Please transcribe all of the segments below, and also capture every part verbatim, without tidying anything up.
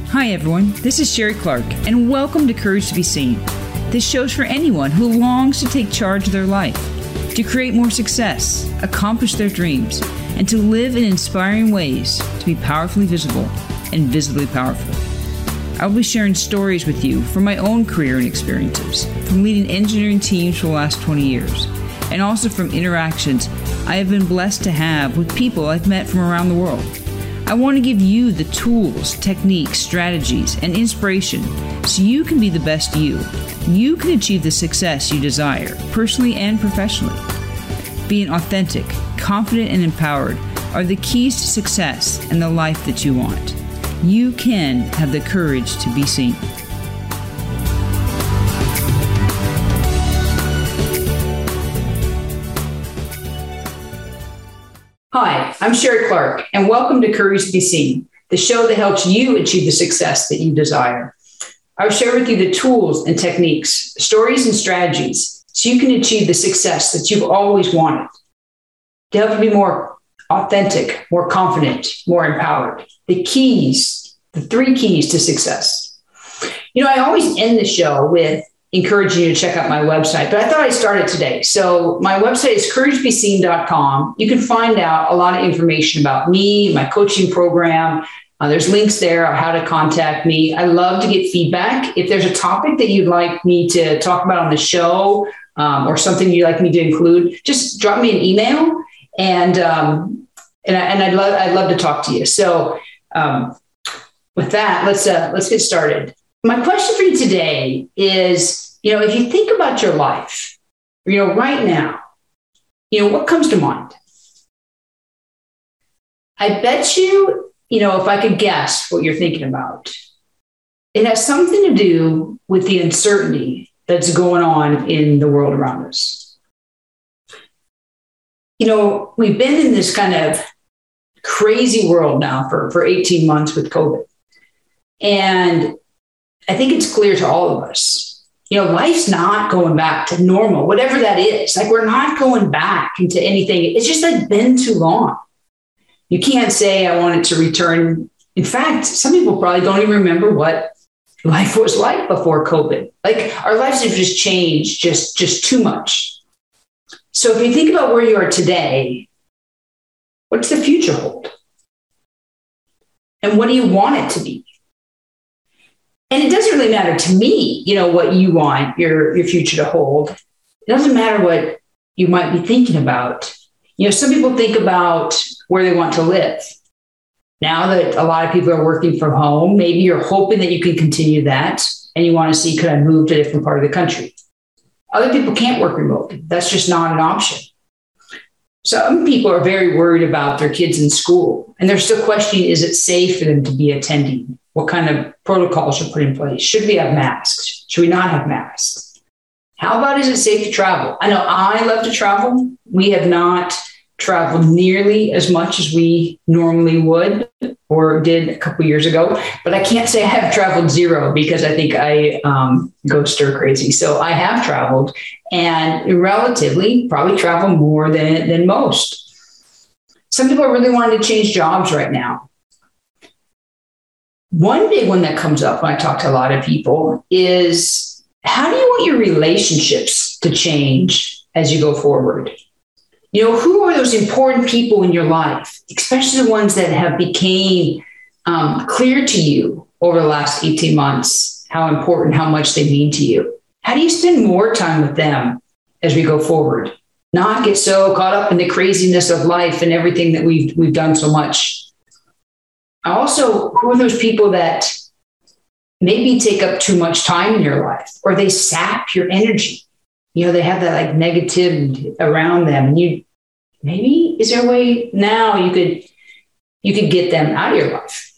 Hi everyone, this is Sherry Clark, and welcome to Courage to be Seen. This show's for anyone who longs to take charge of their life, to create more success, accomplish their dreams, and to live in inspiring ways to be powerfully visible and visibly powerful. I will be sharing stories with you from my own career and experiences, from leading engineering teams for the last twenty years, and also from interactions I have been blessed to have with people I've met from around the world. I want to give you the tools, techniques, strategies, and inspiration so you can be the best you. You can achieve the success you desire, personally and professionally. Being authentic, confident, and empowered are the keys to success and the life that you want. You can have the courage to be seen. Hi, I'm Sherry Clark, and welcome to Courage to be Seen, the show that helps you achieve the success that you desire. I'll share with you the tools and techniques, stories and strategies, so you can achieve the success that you've always wanted, to help you be more authentic, more confident, more empowered. The keys, the three keys to success. You know, I always end the show with encouraging you to check out my website, but I thought I'd start it today. So my website is courage to be seen dot com. You can find out a lot of information about me, my coaching program. Uh, there's links there on how to contact me. I love to get feedback. If there's a topic that you'd like me to talk about on the show um, or something you'd like me to include, just drop me an email and um, and, I, and I'd love I'd love to talk to you. So um, with that, let's uh, let's get started. My question for you today is, you know, if you think about your life, you know, right now, you know, what comes to mind? I bet you, you know, if I could guess what you're thinking about, it has something to do with the uncertainty that's going on in the world around us. You know, we've been in this kind of crazy world now for, for eighteen months with COVID. And I think it's clear to all of us, you know, life's not going back to normal, whatever that is. Like, we're not going back into anything. It's just like been too long. You can't say I want it to return. In fact, some people probably don't even remember what life was like before COVID. Like, our lives have just changed just, just too much. So if you think about where you are today, what's the future hold? And what do you want it to be? And it doesn't really matter to me, you know, what you want your, your future to hold. It doesn't matter what you might be thinking about. You know, some people think about where they want to live. Now that a lot of people are working from home, maybe you're hoping that you can continue that and you want to see, could I move to a different part of the country? Other people can't work remotely. That's just not an option. Some people are very worried about their kids in school, and they're still questioning, is it safe for them to be attending? What kind of protocols are put in place? Should we have masks? Should we not have masks? How about, is it safe to travel? I know I love to travel. We have not traveled nearly as much as we normally would or did a couple years ago, but I can't say I have traveled zero, because I think I um, go stir crazy. So I have traveled, and relatively probably travel more than, than most. Some people are really wanting to change jobs right now. One big one that comes up when I talk to a lot of people is, how do you want your relationships to change as you go forward? You know, who are those important people in your life, especially the ones that have became um, clear to you over the last eighteen months, how important, how much they mean to you? How do you spend more time with them as we go forward? Not get so caught up in the craziness of life and everything that we've we've done so much. Also, who are those people that maybe take up too much time in your life, or they sap your energy? You know, they have that like negativity around them, and you maybe, is there a way now you could you could get them out of your life?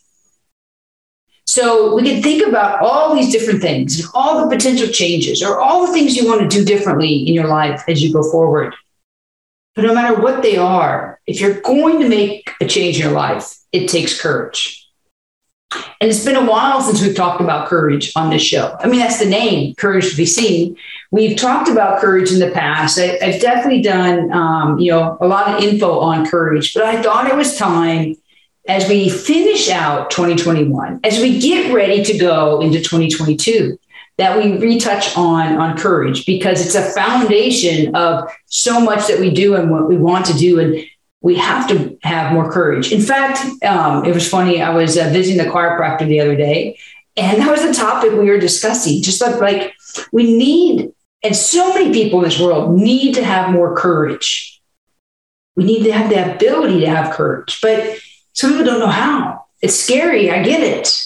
So we can think about all these different things, all the potential changes, or all the things you want to do differently in your life as you go forward. But no matter what they are, if you're going to make a change in your life, it takes courage. And it's been a while since we've talked about courage on this show. I mean, that's the name, Courage to be Seen. We've talked about courage in the past. I, I've definitely done, um, you know, a lot of info on courage, but I thought it was time as we finish out twenty twenty-one, as we get ready to go into twenty twenty-two, that we retouch on, on courage, because it's a foundation of so much that we do and what we want to do. And we have to have more courage. In fact, um, it was funny. I was uh, visiting the chiropractor the other day, and that was the topic we were discussing. Just like, like we need, and so many people in this world need to have more courage. We need to have the ability to have courage, but some people don't know how. It's scary. I get it.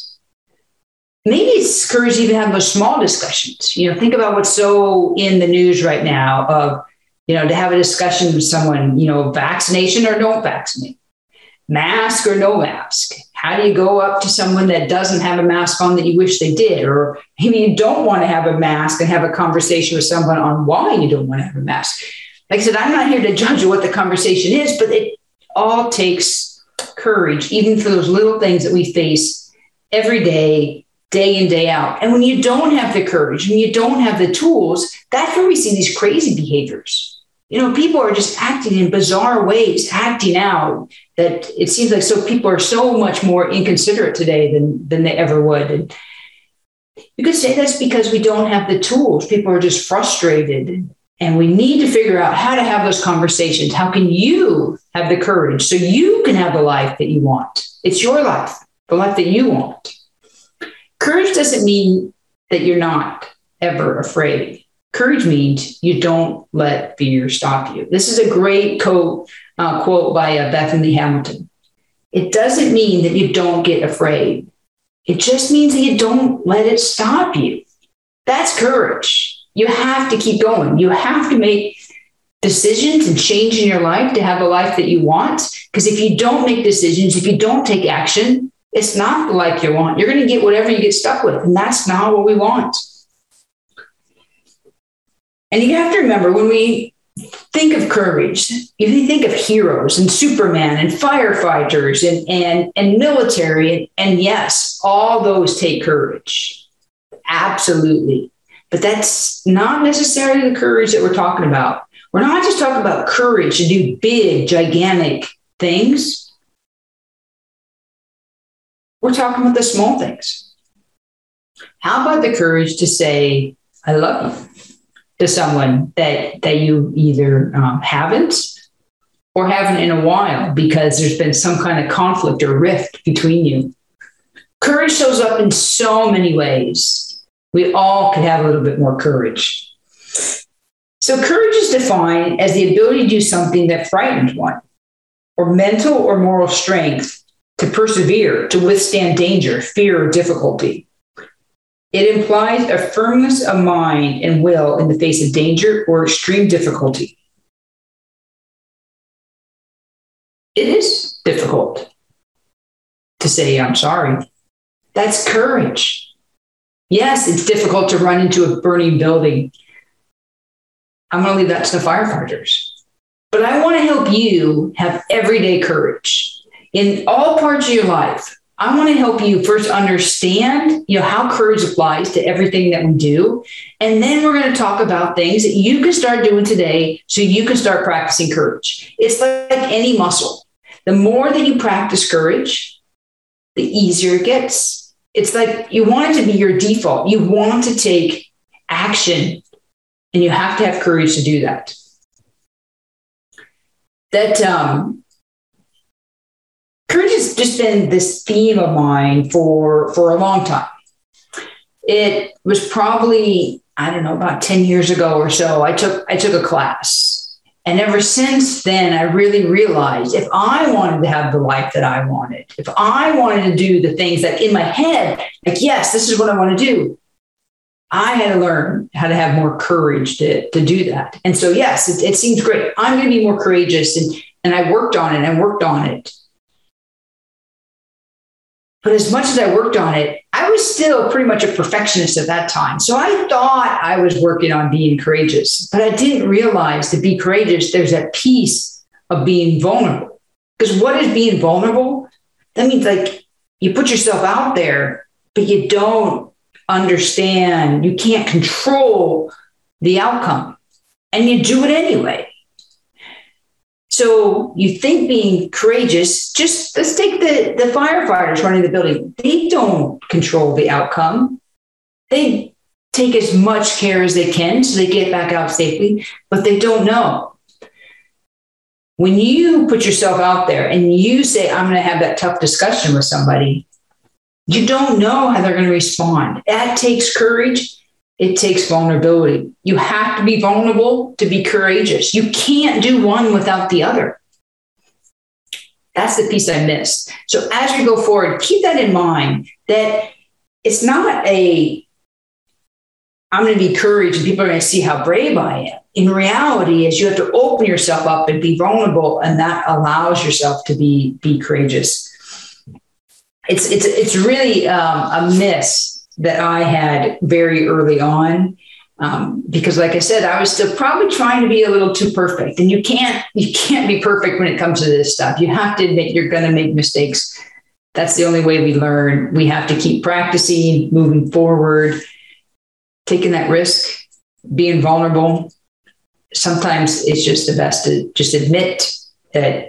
Maybe it's courage to even have those small discussions. You know, think about what's so in the news right now of, you know, to have a discussion with someone, you know, vaccination or don't vaccinate, mask or no mask. How do you go up to someone that doesn't have a mask on that you wish they did? Or maybe you don't want to have a mask and have a conversation with someone on why you don't want to have a mask. Like I said, I'm not here to judge what the conversation is, but it all takes courage, even for those little things that we face every day, day in, day out. And when you don't have the courage, when you don't have the tools, that's where we see these crazy behaviors. You know, people are just acting in bizarre ways, acting out that it seems like so people are so much more inconsiderate today than, than they ever would. And you could say that's because we don't have the tools. People are just frustrated, and we need to figure out how to have those conversations. How can you have the courage so you can have the life that you want? It's your life, the life that you want. Courage doesn't mean that you're not ever afraid. Courage means you don't let fear stop you. This is a great quote, uh, quote by uh, Bethany Hamilton. It doesn't mean that you don't get afraid. It just means that you don't let it stop you. That's courage. You have to keep going. You have to make decisions and change in your life to have a life that you want. Because if you don't make decisions, if you don't take action, it's not the life you want. You're going to get whatever you get stuck with. And that's not what we want. And you have to remember, when we think of courage, if you think of heroes and Superman and firefighters and, and, and military, and, and yes, all those take courage. Absolutely. But that's not necessarily the courage that we're talking about. We're not just talking about courage to do big, gigantic things. We're talking about the small things. How about the courage to say, I love you, to someone that, that you either um, haven't or haven't in a while because there's been some kind of conflict or rift between you? Courage shows up in so many ways. We all could have a little bit more courage. So courage is defined as the ability to do something that frightens one, or mental or moral strength to persevere, to withstand danger, fear, or difficulty. It implies a firmness of mind and will in the face of danger or extreme difficulty. It is difficult to say, I'm sorry. That's courage. Yes, it's difficult to run into a burning building. I'm going to leave that to the firefighters. But I want to help you have everyday courage in all parts of your life. I want to help you first understand, you know, how courage applies to everything that we do. And then we're going to talk about things that you can start doing today so you can start practicing courage. It's like any muscle. The more that you practice courage, the easier it gets. It's like you want it to be your default. You want to take action, and you have to have courage to do that. That, um, courage has just been this theme of mine for, for a long time. It was probably, I don't know, about ten years ago or so, I took, I took a class. And ever since then, I really realized if I wanted to have the life that I wanted, if I wanted to do the things that in my head, like, yes, this is what I want to do, I had to learn how to have more courage to, to do that. And so, yes, it, it seems great. I'm going to be more courageous. And, and I worked on it and worked on it. But as much as I worked on it, I was still pretty much a perfectionist at that time. So I thought I was working on being courageous, but I didn't realize to be courageous, there's that piece of being vulnerable. Because what is being vulnerable? That means like you put yourself out there, but you don't understand. You can't control the outcome, and you do it anyway. So you think being courageous, just let's take the, the firefighters running the building. They don't control the outcome. They take as much care as they can so they get back out safely, but they don't know. When you put yourself out there and you say, I'm going to have that tough discussion with somebody, you don't know how they're going to respond. That takes courage. It takes vulnerability. You have to be vulnerable to be courageous. You can't do one without the other. That's the piece I missed. So as we go forward, keep that in mind, that it's not a, I'm going to be courageous and people are going to see how brave I am. In reality, is you have to open yourself up and be vulnerable, and that allows yourself to be, be courageous. It's, it's, it's really um, a miss that I had very early on, um, because like I said, I was still probably trying to be a little too perfect, and you can't, you can't be perfect when it comes to this stuff. You have to admit you're going to make mistakes. That's the only way we learn. We have to keep practicing, moving forward, taking that risk, being vulnerable. Sometimes it's just the best to just admit that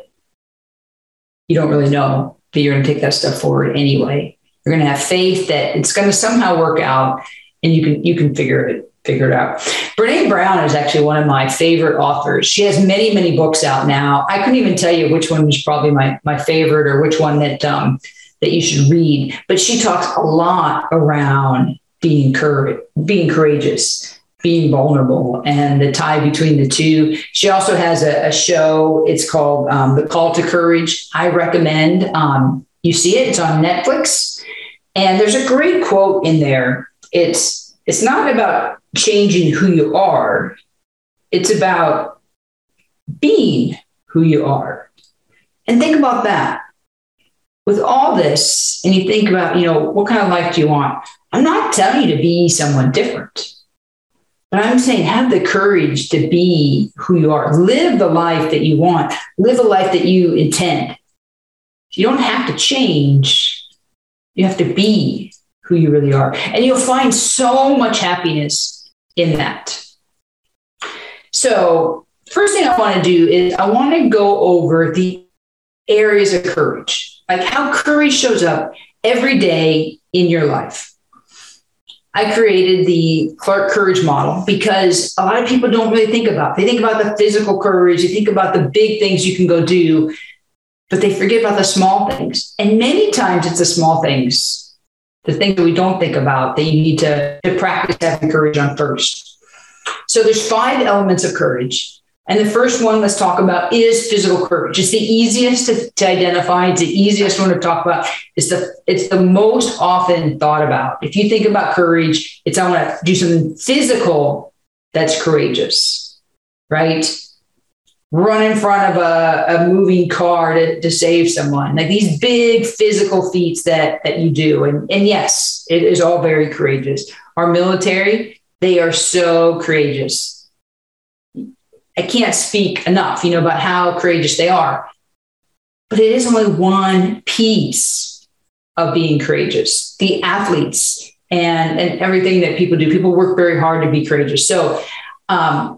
you don't really know, but you're going to take that step forward anyway. You're going to have faith that it's going to somehow work out, and you can you can figure it figure it out. Brene Brown is actually one of my favorite authors. She has many many books out now. I couldn't even tell you which one was probably my my favorite or which one that um, that you should read. But she talks a lot around being courage, being courageous, being vulnerable, and the tie between the two. She also has a, a show. It's called um, The Call to Courage. I recommend um, you see it. It's on Netflix. And there's a great quote in there. It's it's not about changing who you are. It's about being who you are. And think about that. With all this, and you think about, you know, what kind of life do you want? I'm not telling you to be someone different, but I'm saying have the courage to be who you are. Live the life that you want. Live a life that you intend. You don't have to change. You have to be who you really are. And you'll find so much happiness in that. So first thing I want to do is I want to go over the areas of courage, like how courage shows up every day in your life. I created the Clark Courage model because a lot of people don't really think about it. They think about the physical courage. They think about the big things you can go do, but they forget about the small things. And many times it's the small things, the things that we don't think about, that you need to, to practice having courage on first. So there's five elements of courage. And the first one let's talk about is physical courage. It's the easiest to, to identify. It's the easiest one to talk about. It's the, it's the most often thought about. If you think about courage, it's I want to do something physical that's courageous, right? Run in front of a, a moving car to, to save someone, like these big physical feats that, that you do. And, and yes, it is all very courageous. Our military, they are so courageous. I can't speak enough, you know, about how courageous they are, but it is only one piece of being courageous. The athletes and, and everything that people do, people work very hard to be courageous. So, um,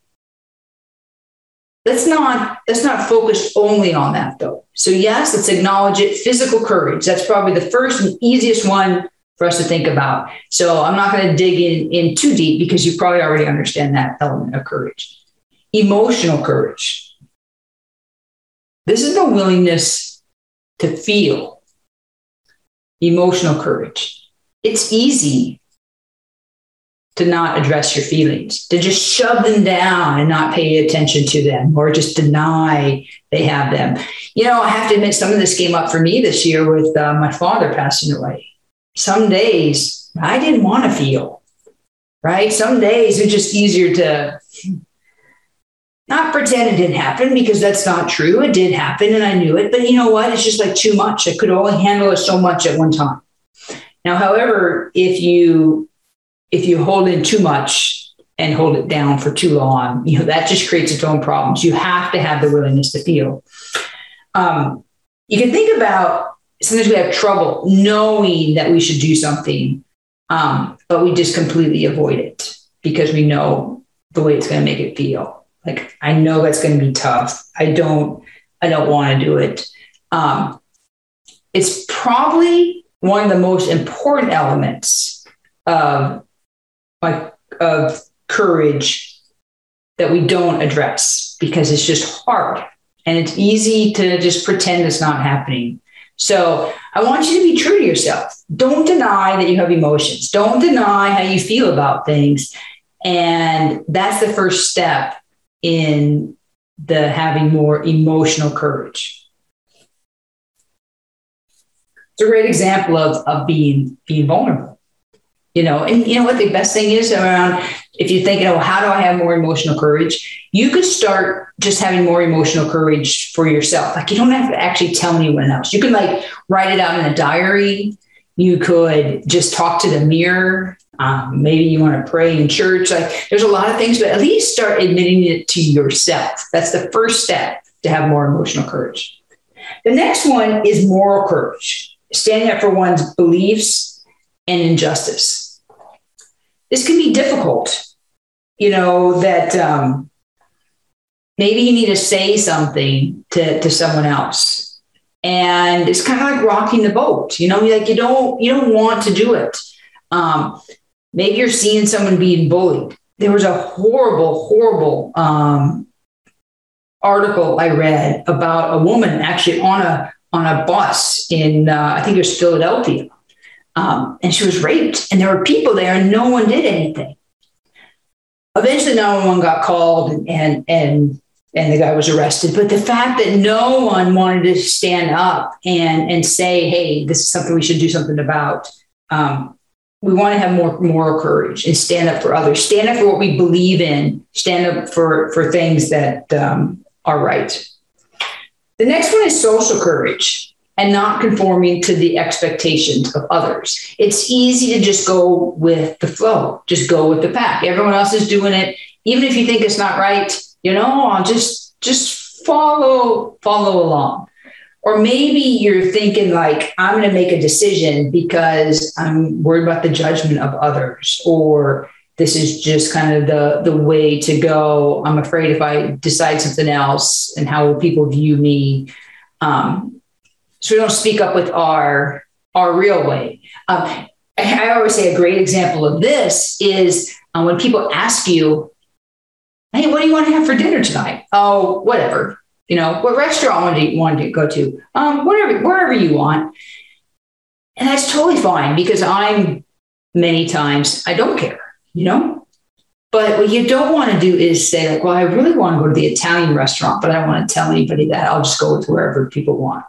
Let's not, let's not focus only on that, though. So yes, let's acknowledge it. Physical courage. That's probably the first and easiest one for us to think about. So I'm not going to dig in, in too deep because you probably already understand that element of courage. Emotional courage. This is the willingness to feel. Emotional courage. It's easy to not address your feelings, to just shove them down and not pay attention to them, or just deny they have them. You know, I have to admit, some of this came up for me this year with uh, my father passing away. Some days I didn't want to feel, right? Some days it's just easier to not pretend it didn't happen, because that's not true. It did happen and I knew it, but you know what? It's just like too much. I could only handle it so much at one time. Now, however, if you If you hold in too much and hold it down for too long, you know, that just creates its own problems. You have to have the willingness to feel. Um, you can think about, sometimes we have trouble knowing that we should do something, um, but we just completely avoid it because we know the way it's going to make it feel. Like, I know that's going to be tough. I don't, I don't want to do it. Um, it's probably one of the most important elements of like of courage that we don't address because it's just hard and it's easy to just pretend it's not happening. So I want you to be true to yourself. Don't deny that you have emotions. Don't deny how you feel about things. And that's the first step in the having more emotional courage. It's a great example of, of being, being vulnerable. You know, and you know what the best thing is around, if you're thinking, oh, how do I have more emotional courage? You could start just having more emotional courage for yourself. Like, you don't have to actually tell anyone else. You can like write it out in a diary. You could just talk to the mirror. Um, maybe you want to pray in church. Like, there's a lot of things, but at least start admitting it to yourself. That's the first step to have more emotional courage. The next one is moral courage, standing up for one's beliefs and injustice. This can be difficult, you know, that um, maybe you need to say something to, to someone else. And it's kind of like rocking the boat, you know, like you don't, you don't want to do it. Um, maybe you're seeing someone being bullied. There was a horrible, horrible um, article I read about a woman actually on a, on a bus in, uh, I think it was Philadelphia. Um, and she was raped, and there were people there, and no one did anything. Eventually, nine one one got called, and and and and the guy was arrested. But the fact that no one wanted to stand up and and say, "Hey, this is something we should do something about," um, we want to have more moral courage and stand up for others, stand up for what we believe in, stand up for for things that um, are right. The next one is social courage. And not conforming to the expectations of others. It's easy to just go with the flow, just go with the pack. Everyone else is doing it. Even if you think it's not right, you know, I'll just, just follow, follow along. Or maybe you're thinking like, I'm going to make a decision because I'm worried about the judgment of others, or this is just kind of the, the way to go. I'm afraid if I decide something else, and how will people view me? Um, So we don't speak up with our, our real way. Um, I, I always say a great example of this is um, when people ask you, hey, what do you want to have for dinner tonight? Oh, whatever. You know, what restaurant do you want to go to? Um, whatever, wherever you want. And that's totally fine, because I'm many times, I don't care, you know? But what you don't want to do is say like, well, I really want to go to the Italian restaurant, but I don't want to tell anybody that. I'll just go with wherever people want.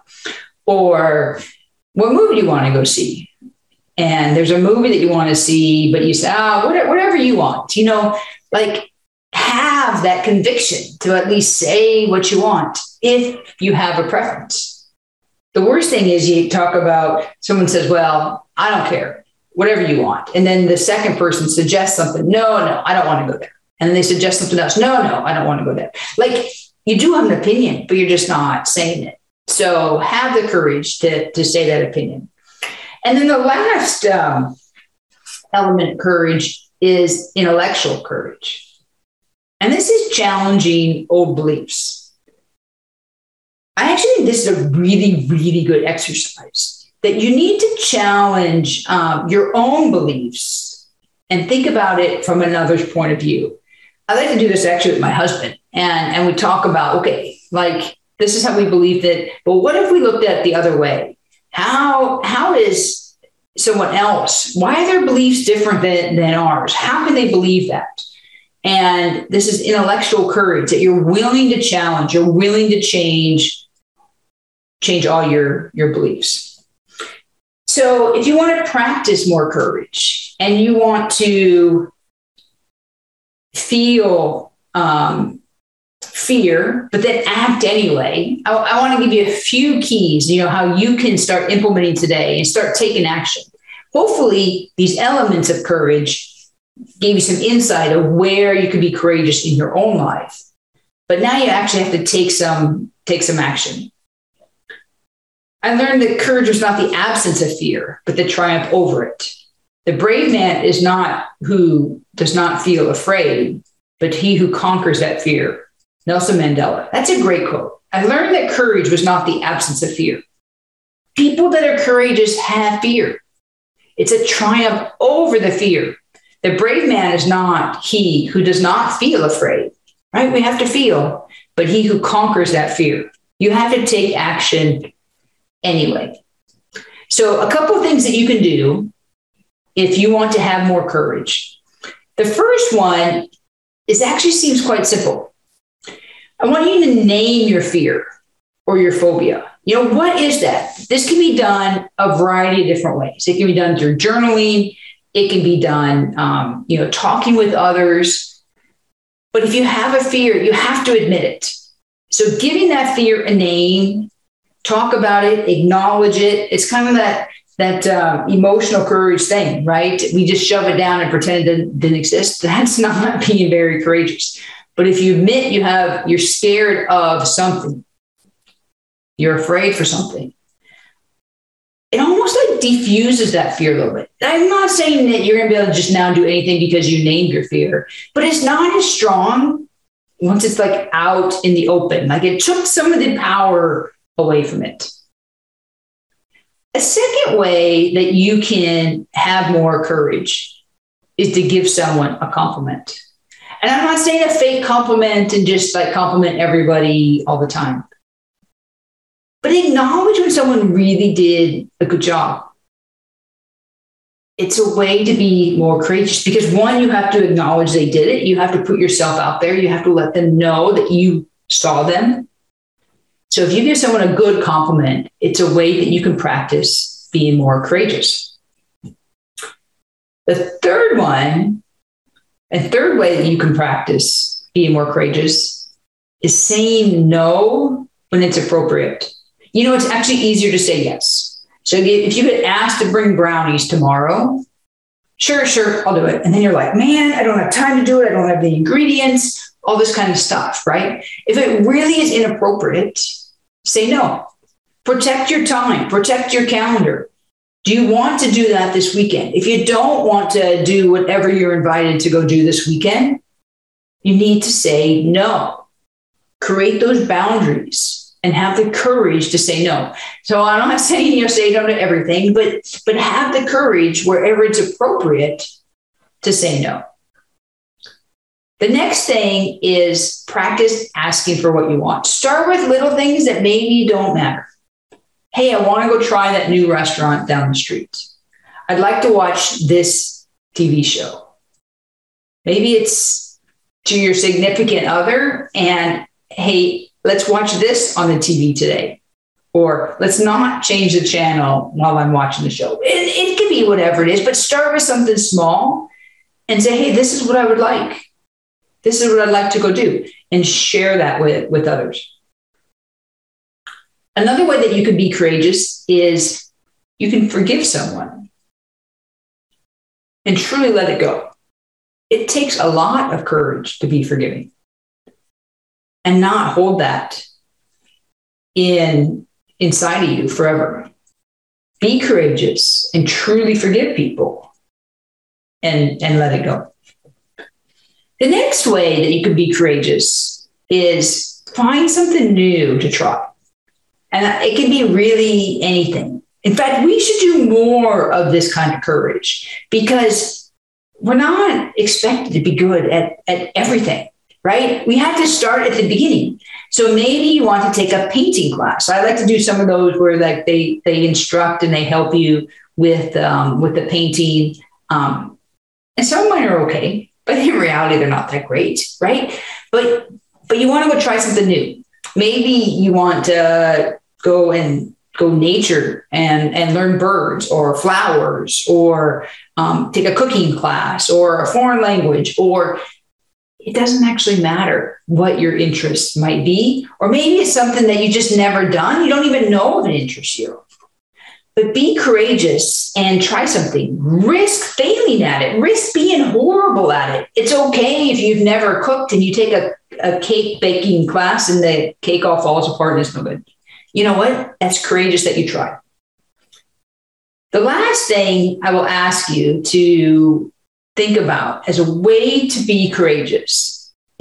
Or what movie do you want to go see? And there's a movie that you want to see, but you say, ah, whatever, whatever you want, you know, like have that conviction to at least say what you want if you have a preference. The worst thing is you talk about, someone says, well, I don't care, whatever you want. And then the second person suggests something. No, no, I don't want to go there. And then they suggest something else. No, no, I don't want to go there. Like, you do have an opinion, but you're just not saying it. So have the courage to, to say that opinion. And then the last um, element of courage is intellectual courage. And this is challenging old beliefs. I actually think this is a really, really good exercise, that you need to challenge um, your own beliefs and think about it from another's point of view. I like to do this actually with my husband. And, and we talk about, okay, like, this is how we believed it, but what if we looked at it the other way? How, how is someone else, why are their beliefs different than, than ours? How can they believe that? And this is intellectual courage, that you're willing to challenge, you're willing to change, change all your, your beliefs. So if you want to practice more courage and you want to feel um, fear, but then act anyway, I, I want to give you a few keys, you know, how you can start implementing today and start taking action. Hopefully these elements of courage gave you some insight of where you could be courageous in your own life. But now you actually have to take some, take some action. I learned that courage is not the absence of fear, but the triumph over it. The brave man is not who does not feel afraid, but he who conquers that fear. Nelson Mandela. That's a great quote. I learned that courage was not the absence of fear. People that are courageous have fear. It's a triumph over the fear. The brave man is not he who does not feel afraid, right? We have to feel, but he who conquers that fear. You have to take action anyway. So a couple of things that you can do if you want to have more courage. The first one is actually seems quite simple. I want you to name your fear or your phobia. You know, what is that? This can be done a variety of different ways. It can be done through journaling. It can be done, um, you know, talking with others. But if you have a fear, you have to admit it. So giving that fear a name, talk about it, acknowledge it. It's kind of that that uh, emotional courage thing, right? We just shove it down and pretend it didn't, didn't exist. That's not being very courageous. But if you admit you have, you're scared of something, you're afraid for something, it almost like diffuses that fear a little bit. I'm not saying that you're going to be able to just now do anything because you named your fear, but it's not as strong once it's like out in the open. Like it took some of the power away from it. A second way that you can have more courage is to give someone a compliment. And I'm not saying a fake compliment and just like compliment everybody all the time, but acknowledge when someone really did a good job. It's a way to be more courageous because one, you have to acknowledge they did it. You have to put yourself out there. You have to let them know that you saw them. So if you give someone a good compliment, it's a way that you can practice being more courageous. The third one, a third way that you can practice being more courageous is saying no when it's appropriate. You know, it's actually easier to say yes. So if you get asked to bring brownies tomorrow, sure, sure, I'll do it. And then you're like, man, I don't have time to do it. I don't have the ingredients, all this kind of stuff, right? If it really is inappropriate, say no. Protect your time, protect your calendar. Do you want to do that this weekend? If you don't want to do whatever you're invited to go do this weekend, you need to say no. Create those boundaries and have the courage to say no. So I'm not saying you know, say no to everything, but, but have the courage wherever it's appropriate to say no. The next thing is practice asking for what you want. Start with little things that maybe don't matter. Hey, I want to go try that new restaurant down the street. I'd like to watch this T V show. Maybe it's to your significant other and, hey, let's watch this on the T V today. Or let's not change the channel while I'm watching the show. It, it can be whatever it is, but start with something small and say, hey, this is what I would like. This is what I'd like to go do, and share that with, with others. Another way that you can be courageous is you can forgive someone and truly let it go. It takes a lot of courage to be forgiving and not hold that in inside of you forever. Be courageous and truly forgive people and, and let it go. The next way that you can be courageous is find something new to try. And it can be really anything. In fact, we should do more of this kind of courage because we're not expected to be good at, at everything, right? We have to start at the beginning. So maybe you want to take a painting class. I like to do some of those where like they, they instruct and they help you with, um, with the painting. Um, and some of mine are okay. But in reality, they're not that great, right? But but you want to go try something new. Maybe you want to go and go nature and, and learn birds or flowers or um, take a cooking class or a foreign language, or it doesn't actually matter what your interests might be. Or maybe it's something that you just never done. You don't even know if it interests you. But be courageous and try something. Risk failing at it. Risk being horrible at it. It's okay if you've never cooked and you take a, a cake baking class and the cake all falls apart and it's no good. You know what? That's courageous that you try. The last thing I will ask you to think about as a way to be courageous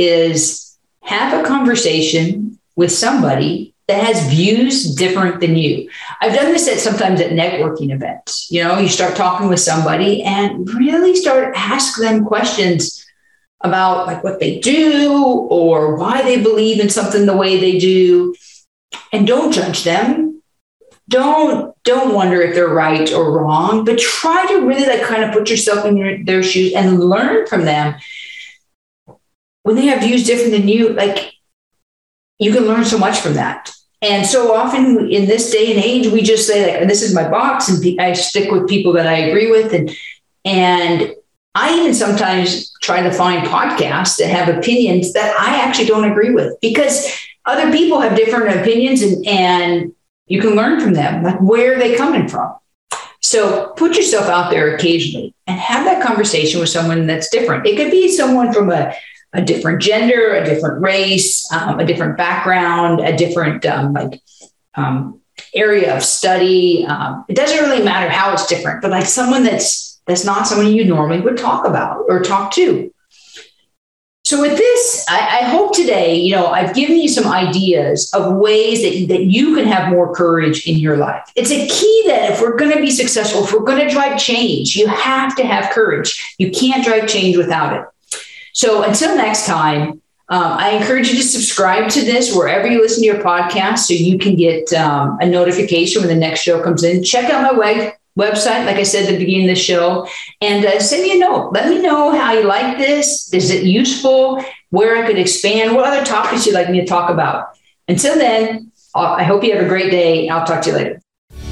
is have a conversation with somebody that has views different than you. I've done this at sometimes at networking events. You know, you start talking with somebody and really start asking them questions about like what they do or why they believe in something the way they do. And don't judge them. Don't, don't wonder if they're right or wrong, but try to really like kind of put yourself in your, their shoes and learn from them. When they have views different than you, like you can learn so much from that. And so often in this day and age, we just say like, this is my box and I stick with people that I agree with. And, and I even sometimes try to find podcasts that have opinions that I actually don't agree with, because other people have different opinions and, and you can learn from them. Like, where are they coming from? So put yourself out there occasionally and have that conversation with someone that's different. It could be someone from a, a different gender, a different race, um, a different background, a different um, like um, area of study. Um, it doesn't really matter how it's different, but like someone that's that's not someone you normally would talk about or talk to. So with this, I, I hope today, you know, I've given you some ideas of ways that, that you can have more courage in your life. It's a key that if we're going to be successful, if we're going to drive change, you have to have courage. You can't drive change without it. So until next time, um, I encourage you to subscribe to this wherever you listen to your podcast so you can get um, a notification when the next show comes in. Check out my web. website, like I said at the beginning of the show, and uh, send me a note. Let me know how you like this. Is it useful? Where I could expand? What other topics you'd like me to talk about? Until then, I hope you have a great day. I'll talk to you later.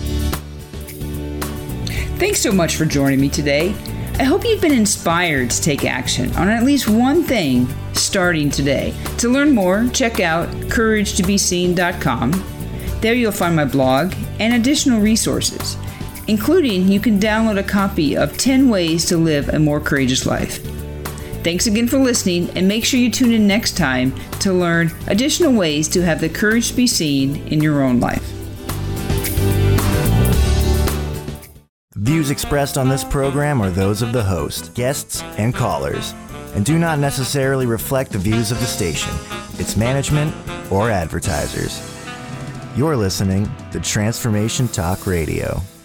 Thanks so much for joining me today. I hope you've been inspired to take action on at least one thing starting today. To learn more, check out courage to be seen dot com. There you'll find my blog and additional resources, including you can download a copy of ten ways to live a more courageous life. Thanks again for listening, and make sure you tune in next time to learn additional ways to have the courage to be seen in your own life. The views expressed on this program are those of the host, guests, and callers, and do not necessarily reflect the views of the station, its management, or advertisers. You're listening to Transformation Talk Radio.